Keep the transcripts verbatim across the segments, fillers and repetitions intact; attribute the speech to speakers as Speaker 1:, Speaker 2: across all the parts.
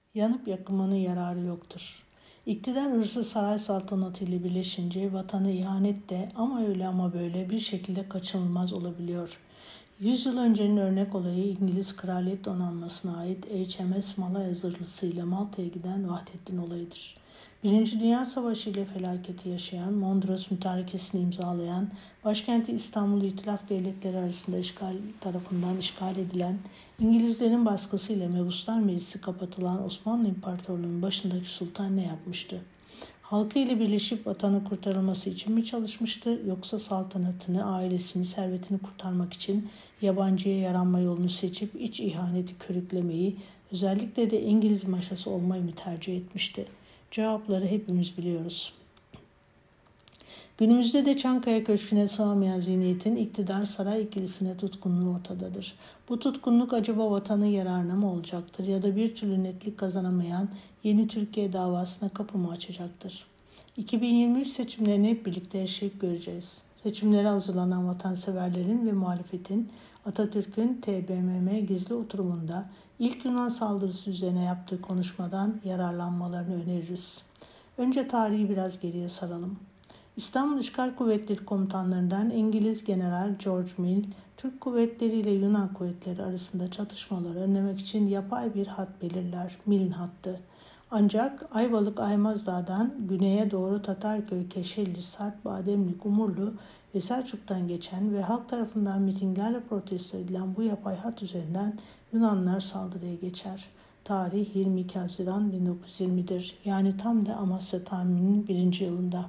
Speaker 1: Yanıp yakılmanın yararı yoktur. İktidar hırsı saray saltanatı ile birleşince vatana ihanet de ama öyle ama böyle bir şekilde kaçınılmaz olabiliyor. Yüzyıl öncenin örnek olayı İngiliz Kraliyet Donanması'na ait H M S Malaya zırhlısı ile Malta'ya giden Vahdettin olayıdır. Birinci Dünya Savaşı ile felaketi yaşayan, Mondros Mütarekesi'ni imzalayan, başkenti İstanbul'u İtilaf Devletleri arasında işgal tarafından işgal edilen, İngilizlerin baskısıyla Mebuslar Meclisi kapatılan Osmanlı İmparatorluğu'nun başındaki sultan ne yapmıştı? Halkı ile birleşip vatanı kurtarılması için mi çalışmıştı, yoksa saltanatını, ailesini, servetini kurtarmak için yabancıya yaranma yolunu seçip iç ihaneti körüklemeyi, özellikle de İngiliz maşası olmayı mı tercih etmişti? Cevapları hepimiz biliyoruz. Günümüzde de Çankaya Köşkü'ne sığamayan zihniyetin iktidar-saray ikilisine tutkunluğu ortadadır. Bu tutkunluk acaba vatanın yararına mı olacaktır ya da bir türlü netlik kazanamayan yeni Türkiye davasına kapı mı açacaktır? iki bin yirmi üç seçimlerini hep birlikte yaşayıp göreceğiz. Seçimlere hazırlanan vatanseverlerin ve muhalefetin Atatürk'ün T B M M gizli oturumunda ilk Yunan saldırısı üzerine yaptığı konuşmadan yararlanmalarını öneririz. Önce tarihi biraz geriye saralım. İstanbul İşgal Kuvvetleri komutanlarından İngiliz General George Mill, Türk kuvvetleri ile Yunan kuvvetleri arasında çatışmaları önlemek için yapay bir hat belirler, Mill'in hattı. Ancak Ayvalık Aymazdağ'dan güneye doğru Tatarköy, Keşelli, Sarp, Bademlik, Umurlu ve Selçuk'tan geçen ve halk tarafından mitinglerle protesto edilen bu yapay hat üzerinden Yunanlılar saldırıya geçer. Tarih yirmi iki Haziran bin dokuz yüz yirmidir. Yani tam da Amasya tahmininin birinci yılında.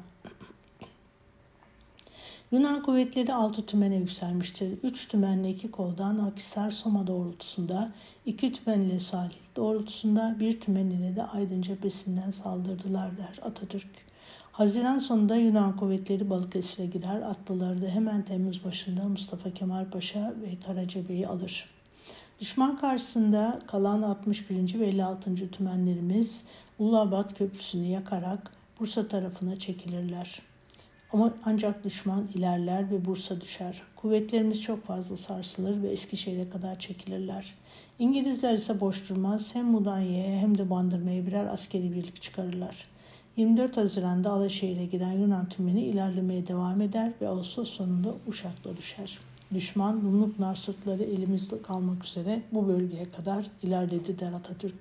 Speaker 1: Yunan kuvvetleri altı tümene yükselmiştir. üç tümenle iki koldan Akhisar Soma doğrultusunda, iki tümen ile Salih doğrultusunda, bir tümen ile de Aydın cephesinden saldırdılar der Atatürk. Haziran sonunda Yunan kuvvetleri Balıkesir'e girer. Atlıları da hemen Temmuz başında Mustafa Kemal Paşa ve Karacabey'i alır. Düşman karşısında kalan altmış birinci ve elli altıncı tümenlerimiz Uluabat Köprüsü'nü yakarak Bursa tarafına çekilirler. Ama ancak düşman ilerler ve Bursa düşer. Kuvvetlerimiz çok fazla sarsılır ve Eskişehir'e kadar çekilirler. İngilizler ise boş durmaz, hem Mudanya'ya hem de Bandırma'ya birer askeri birlik çıkarırlar. yirmi dört Haziran'da Alaşehir'e giden Yunan tümeni ilerlemeye devam eder ve Ağustos sonunda Uşak'ta düşer. Düşman Dumlupınar sırtları elimizde kalmak üzere bu bölgeye kadar ilerledi der Atatürk.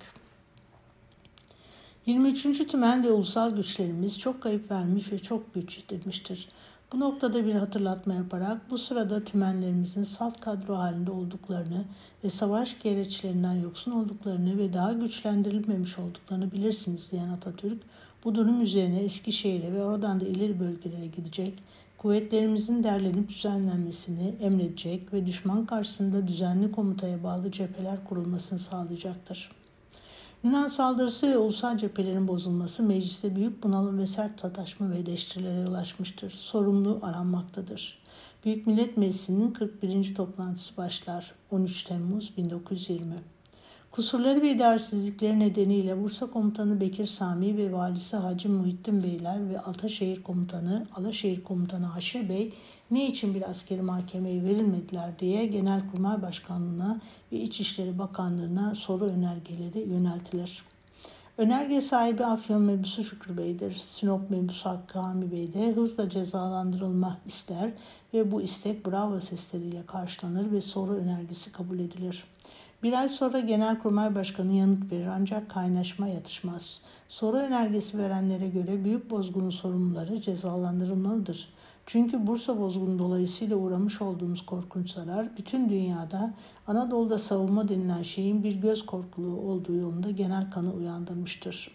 Speaker 1: yirmi üçüncü Tümen ve ulusal güçlerimiz çok kayıp vermiş ve çok güç yitirmiştir. Bu noktada bir hatırlatma yaparak bu sırada tümenlerimizin salt kadro halinde olduklarını ve savaş gereçlerinden yoksun olduklarını ve daha güçlendirilmemiş olduklarını bilirsiniz diyen Atatürk, bu durum üzerine Eskişehir'e ve oradan da ileri bölgelere gidecek, kuvvetlerimizin derlenip düzenlenmesini emredecek ve düşman karşısında düzenli komutaya bağlı cepheler kurulmasını sağlayacaktır. Yunan saldırısı ve ulusal cephelerin bozulması mecliste büyük bunalım ve sert tartışma ve eleştirilere yol açmıştır. Sorumlu aranmaktadır. Büyük Millet Meclisi'nin kırk birinci toplantısı başlar. on üç Temmuz bin dokuz yüz yirmi. Kusurları ve idaresizlikleri nedeniyle Bursa Komutanı Bekir Sami ve Valisi Hacı Muhittin Beyler ve Ataşehir Komutanı, Alaşehir Komutanı Haşir Bey ne için bir askeri mahkemeye verilmediler diye Genelkurmay Başkanlığı'na ve İçişleri Bakanlığı'na soru önergeleri yöneltilir. Önerge sahibi Afyon Mebusu Şükrü Bey'dir. Sinop Mebusu Hakkı Hami Bey de hızla cezalandırılma ister ve bu istek bravo sesleriyle karşılanır ve soru önergesi kabul edilir. Bir ay sonra Genelkurmay Başkanı yanıt verir ancak kaynaşma yatışmaz. Soru önergesi verenlere göre büyük bozgunun sorumluları cezalandırılmalıdır. Çünkü Bursa bozgunu dolayısıyla uğramış olduğumuz korkunç zarar bütün dünyada Anadolu'da savunma denilen şeyin bir göz korkuluğu olduğu yolunda genel kanı uyandırmıştır.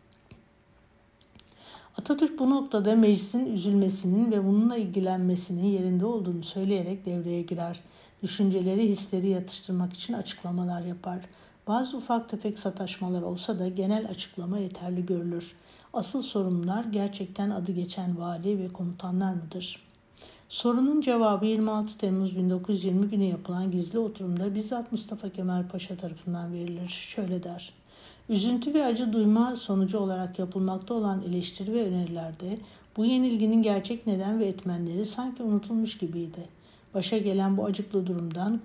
Speaker 1: Atatürk bu noktada meclisin üzülmesinin ve bununla ilgilenmesinin yerinde olduğunu söyleyerek devreye girer. Düşünceleri, hisleri yatıştırmak için açıklamalar yapar. Bazı ufak tefek sataşmalar olsa da genel açıklama yeterli görülür. Asıl sorunlar gerçekten adı geçen vali ve komutanlar mıdır? Sorunun cevabı yirmi altı Temmuz bin dokuz yüz yirmi günü yapılan gizli oturumda bizzat Mustafa Kemal Paşa tarafından verilir. Şöyle der: Üzüntü ve acı duyma sonucu olarak yapılmakta olan eleştiri ve önerilerde bu yenilginin gerçek neden ve etmenleri sanki unutulmuş gibiydi. Başa gelen bu acıklı durumdan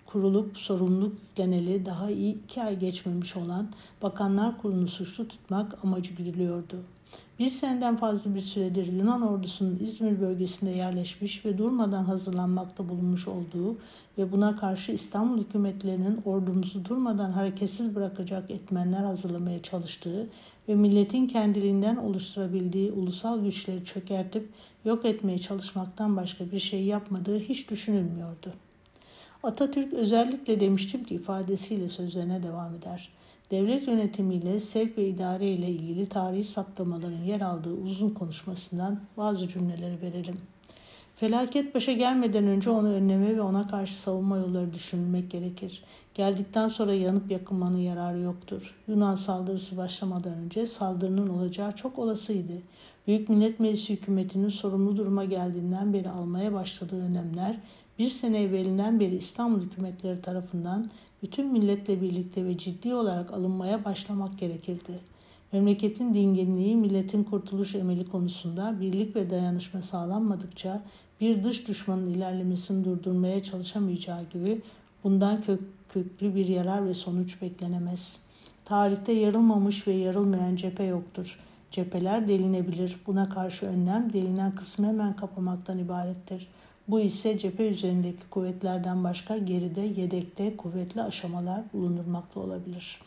Speaker 1: kurulup sorumluluk yükleneli daha iyi iki ay geçmemiş olan Bakanlar Kurulu'nu suçlu tutmak amacı güdülüyordu. Bir seneden fazla bir süredir Yunan ordusunun İzmir bölgesinde yerleşmiş ve durmadan hazırlanmakta bulunmuş olduğu ve buna karşı İstanbul hükümetlerinin ordumuzu durmadan hareketsiz bırakacak etmenler hazırlamaya çalıştığı ve milletin kendiliğinden oluşturabildiği ulusal güçleri çökertip yok etmeye çalışmaktan başka bir şey yapmadığı hiç düşünülmüyordu. Atatürk özellikle demiştim ki ifadesiyle sözlerine devam eder. Devlet yönetimiyle, sevk ve idare ile ilgili tarihi saptamaların yer aldığı uzun konuşmasından bazı cümleleri verelim. Felaket başa gelmeden önce onu önleme ve ona karşı savunma yolları düşünülmek gerekir. Geldikten sonra yanıp yakılmanın yararı yoktur. Yunan saldırısı başlamadan önce saldırının olacağı çok olasıydı. Büyük Millet Meclisi hükümetinin sorumlu duruma geldiğinden beri almaya başladığı önlemler, bir sene evvelinden beri İstanbul hükümetleri tarafından bütün milletle birlikte ve ciddi olarak alınmaya başlamak gerekirdi. Memleketin dinginliği, milletin kurtuluş emeli konusunda birlik ve dayanışma sağlanmadıkça bir dış düşmanın ilerlemesini durdurmaya çalışamayacağı gibi bundan kök, köklü bir yarar ve sonuç beklenemez. Tarihte yarılmamış ve yarılmayan cephe yoktur. Cepheler delinebilir. Buna karşı önlem delinen kısmı hemen kapamaktan ibarettir. Bu ise cephe üzerindeki kuvvetlerden başka geride, yedekte kuvvetli aşamalar bulundurmakta olabilir.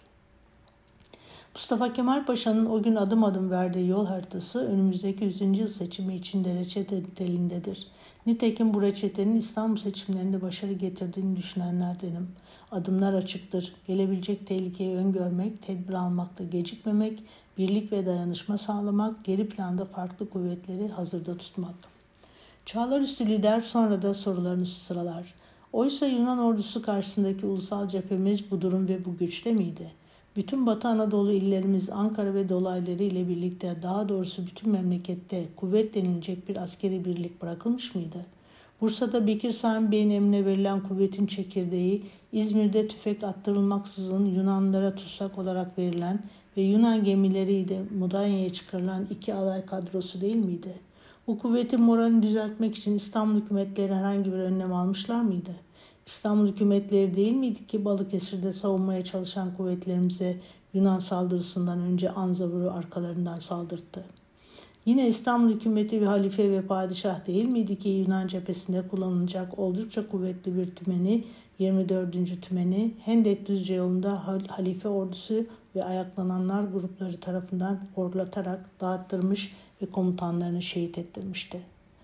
Speaker 1: Mustafa Kemal Paşa'nın o gün adım adım verdiği yol haritası önümüzdeki yüzüncü yıl seçimi için de reçete niteliğindedir. Nitekim bu reçetenin İstanbul seçimlerinde başarı getirdiğini düşünenlerdenim. Adımlar açıktır. Gelebilecek tehlikeyi öngörmek, tedbir almakta gecikmemek, birlik ve dayanışma sağlamak, geri planda farklı kuvvetleri hazırda tutmak. Çağlarüstü lider sonra da sorularını sıralar. Oysa Yunan ordusu karşısındaki ulusal cephemiz bu durum ve bu güçte miydi? Bütün Batı Anadolu illerimiz Ankara ve dolayları ile birlikte, daha doğrusu bütün memlekette kuvvet denilecek bir askeri birlik bırakılmış mıydı? Bursa'da Bekir Sami Bey'in emrine verilen kuvvetin çekirdeği, İzmir'de tüfek attırılmaksızın Yunanlılara tutsak olarak verilen ve Yunan gemileriyle Mudanya'ya çıkarılan iki alay kadrosu değil miydi? Bu kuvvetin moralini düzeltmek için İstanbul hükümetleri herhangi bir önlem almışlar mıydı? İstanbul hükümetleri değil miydi ki Balıkesir'de savunmaya çalışan kuvvetlerimize Yunan saldırısından önce Anzavur'u arkalarından saldırttı? Yine İstanbul hükümeti ve halife ve padişah değil miydi ki Yunan cephesinde kullanılacak oldukça kuvvetli bir tümeni, yirmi dördüncü tümeni Hendek Düzce yolunda halife ordusu ve ayaklananlar grupları tarafından horlatarak dağıttırmış ve komutanlarını şehit ettirmişti.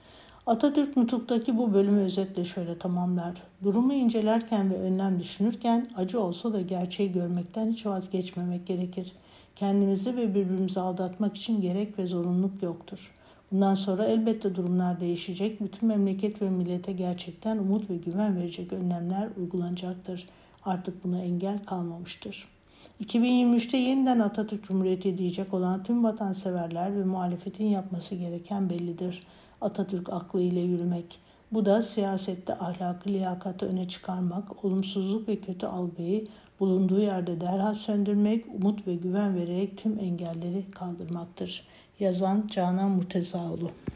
Speaker 1: Atatürk Nutuk'taki bu bölümü özetle şöyle tamamlar. Durumu incelerken ve önlem düşünürken acı olsa da gerçeği görmekten hiç vazgeçmemek gerekir. Kendimizi ve birbirimizi aldatmak için gerek ve zorunluluk yoktur. Bundan sonra elbette durumlar değişecek. Bütün memleket ve millete gerçekten umut ve güven verecek önlemler uygulanacaktır. Artık buna engel kalmamıştır. iki bin yirmi üçte yeniden Atatürk Cumhuriyeti diyecek olan tüm vatanseverler ve muhalefetin yapması gereken bellidir. Atatürk aklı ile yürümek. Bu da siyasette ahlakı, liyakatı öne çıkarmak, olumsuzluk ve kötü algıyı bulunduğu yerde derhal söndürmek, umut ve güven vererek tüm engelleri kaldırmaktır. Yazan Canan Murtezaoğlu.